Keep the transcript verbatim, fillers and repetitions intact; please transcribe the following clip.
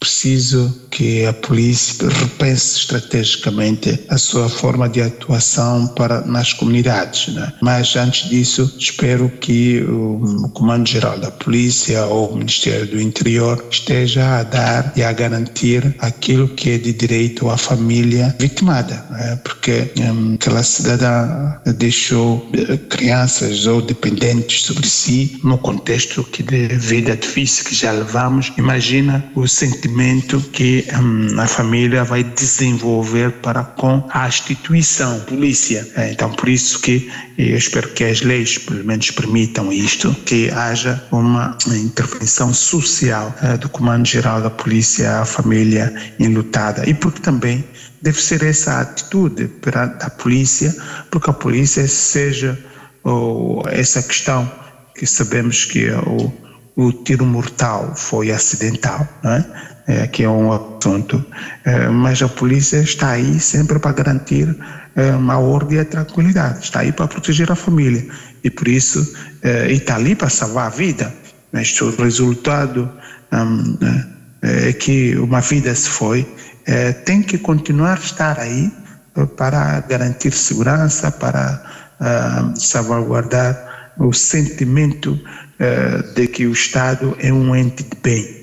preciso que a polícia repense estrategicamente a sua forma de atuação para, nas comunidades, né? Mas antes disso, espero que o Comando-Geral da Polícia ou o Ministério do Interior esteja a dar e a garantir aquilo que é de direito à família vitimada, né? Porque hum, aquela cidadã deixou crianças ou dependentes sobre si no contexto que de vida difícil que já levamos. Imagina o sentimento que hum, a família vai desenvolver para com a instituição, polícia. Então, por isso que eu espero que as leis, pelo menos, permitam isto, que haja uma intervenção social eh, do Comando-Geral da Polícia à família enlutada. E porque também deve ser essa atitude da polícia, porque a polícia seja ou, essa questão que sabemos que é o, o tiro mortal foi acidental, não é? É, que é um assunto, é, mas a polícia está aí sempre para garantir é, uma ordem e a tranquilidade, está aí para proteger a família e por isso é, e está ali para salvar a vida, mas o resultado hum, é que uma vida se foi, é, tem que continuar a estar aí para garantir segurança, para uh, salvaguardar o sentimento uh, de que o Estado é um ente de bem.